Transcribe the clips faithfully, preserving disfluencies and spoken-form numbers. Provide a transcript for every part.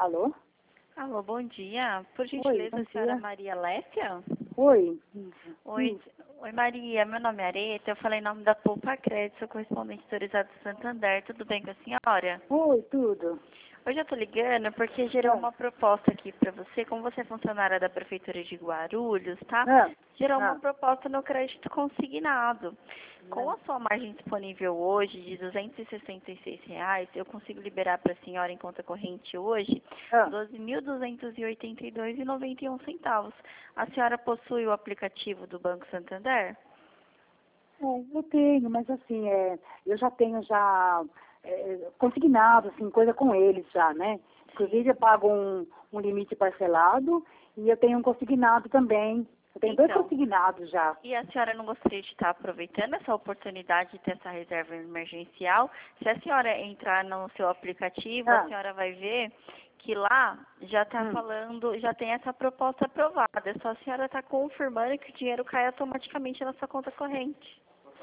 Alô? Alô, bom dia. Por Oi, gentileza, bom a senhora dia. Maria Lécia? Oi. Oi, Isso. oi Maria, meu nome é Areta, eu falei em nome da Poupa Crédito, sou correspondente autorizado do Santander, tudo bem com a senhora? Oi, tudo. Hoje eu tô ligando porque gerou Ah, uma proposta aqui pra você, como você é funcionária da Prefeitura de Guarulhos, tá? ah, Gerou uma ah. proposta no crédito consignado. Com a sua margem disponível hoje de duzentos e sessenta e seis reais, eu consigo liberar para a senhora em conta corrente hoje Ah. doze mil duzentos e oitenta e dois reais e noventa e um centavos. A senhora possui o aplicativo do Banco Santander? É, eu tenho, mas assim, é, eu já tenho já é, consignado, assim, coisa com eles já, né? Inclusive eu pago um, um limite parcelado e eu tenho um consignado também. Eu tenho dois Então, consignados já. e a senhora não gostaria de estar aproveitando essa oportunidade de ter essa reserva emergencial? Se a senhora entrar no seu aplicativo, a Ah. senhora vai ver que lá já está Hum. falando, já tem essa proposta aprovada. É só a senhora estar confirmando que o dinheiro cai automaticamente na sua conta corrente.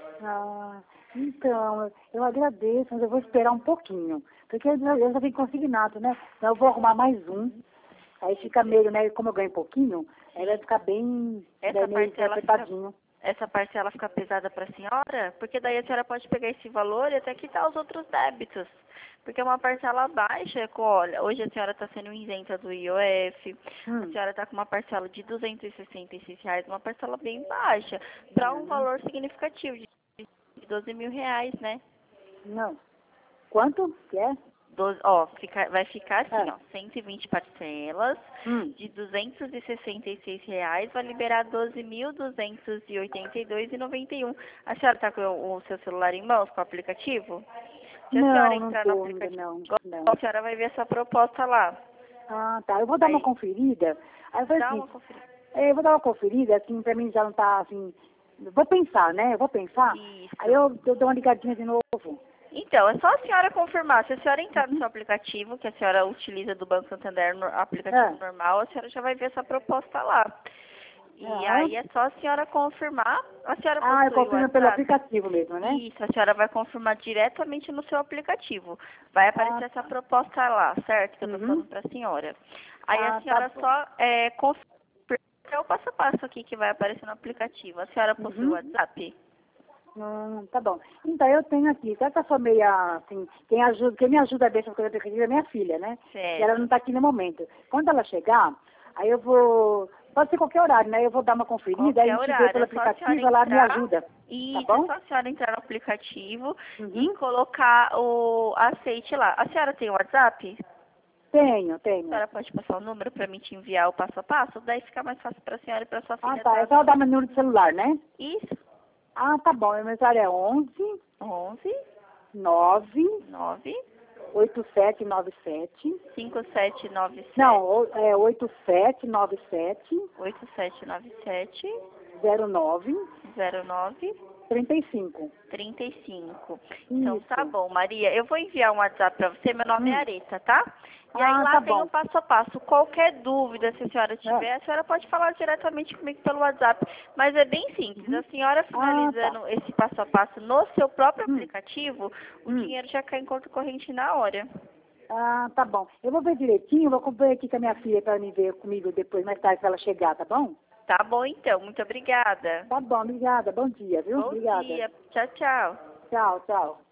Ah, então, eu agradeço, mas eu vou esperar um pouquinho. Porque eu já, eu já tenho consignado, né? Então eu vou arrumar mais um. Aí fica meio, né? Como eu ganho pouquinho, aí vai ficar bem, Essa daí meio parcela fica, apertadinho. essa parcela fica pesada para a senhora? Porque daí a senhora pode pegar esse valor e até quitar os outros débitos. Porque é uma parcela baixa, com, olha, hoje a senhora está sendo isenta do I O F, a Hum. senhora está com uma parcela de duzentos e sessenta e seis reais, uma parcela bem baixa, para um Não, valor significativo de doze mil reais, né? não. Quanto que é? doze, ó, fica, vai ficar assim, Ah. ó, cento e vinte parcelas Hum. de duzentos e sessenta e seis reais, vai liberar doze mil duzentos e oitenta e dois reais e noventa e um. A senhora está com o, o seu celular em mãos, com o aplicativo? Se a senhora Não, não entrar no tô ainda, aplicativo, não, a não. senhora vai ver essa proposta lá. Ah, tá. Eu vou dar uma Aí, conferida. Aí eu falei dá assim, uma conferida. é, eu vou dar uma conferida, assim, pra mim já não tá, assim, vou pensar, né? Eu vou pensar. Aí Isso. eu, eu dou uma ligadinha de novo. Então, é só a senhora confirmar. Se a senhora entrar no Uhum. seu aplicativo, que a senhora utiliza do Banco Santander, no aplicativo Ah. normal, a senhora já vai ver essa proposta lá. E Aham. aí é só a senhora confirmar. A senhora Ah, eu possui o confirmo pelo WhatsApp? aplicativo mesmo, né? Isso, a senhora vai confirmar diretamente no seu aplicativo. Vai Ah, aparecer essa tá. proposta lá, certo? Que eu tô Uhum. falando pra senhora. Aí a Ah, tá senhora bom. só é, confirma é o passo a passo aqui que vai aparecer no aplicativo. A senhora possui o Uhum. WhatsApp? Hum, tá bom. Então, eu tenho aqui, sabe que eu sou meia, assim, quem, ajuda, quem me ajuda a ver essas coisas aplicativo é minha filha, né? E ela não Certo. está aqui no momento. Quando ela chegar, aí eu vou, pode ser qualquer horário, né? Eu vou dar uma conferida, aí a Qualquer gente vê horário. pelo É só a senhora aplicativo, ela me entrar. ajuda, tá Isso, é bom? só a senhora entrar no aplicativo e Uhum. colocar o aceite lá. A senhora tem o WhatsApp? Tenho, A tenho. senhora pode passar o número para mim te enviar o passo a passo? Daí fica mais fácil para a senhora e para sua Ah, filha tá. É estar só dar no... meu número de celular, né? Isso. Ah, tá bom. Meu celular é onze, onze, nove, nove, oito sete nove sete. cinco sete nove Não, sete, o- é oito sete nove sete oito sete nove sete, zero nove zero nove, trinta e cinco. trinta e cinco. Então tá Isso. bom, Maria. Eu vou enviar um WhatsApp para você. Meu nome é Hum. Areta, tá? E aí Ah, lá tá tem o bom. passo a passo. Qualquer dúvida, se a senhora É. tiver, a senhora pode falar diretamente comigo pelo WhatsApp. Mas é bem simples. A Uhum. senhora Ah, tá. finalizando esse passo a passo no seu próprio Hum. aplicativo, o Hum. dinheiro já cai em conta corrente na hora. Ah, tá bom. Eu vou ver direitinho, vou ver aqui com a minha filha para me ver comigo depois, mais tarde, se ela chegar, tá bom? Tá bom então. Muito obrigada. Tá bom, obrigada. Bom dia, viu? Bom Obrigada. dia. Tchau, tchau. Tchau, tchau.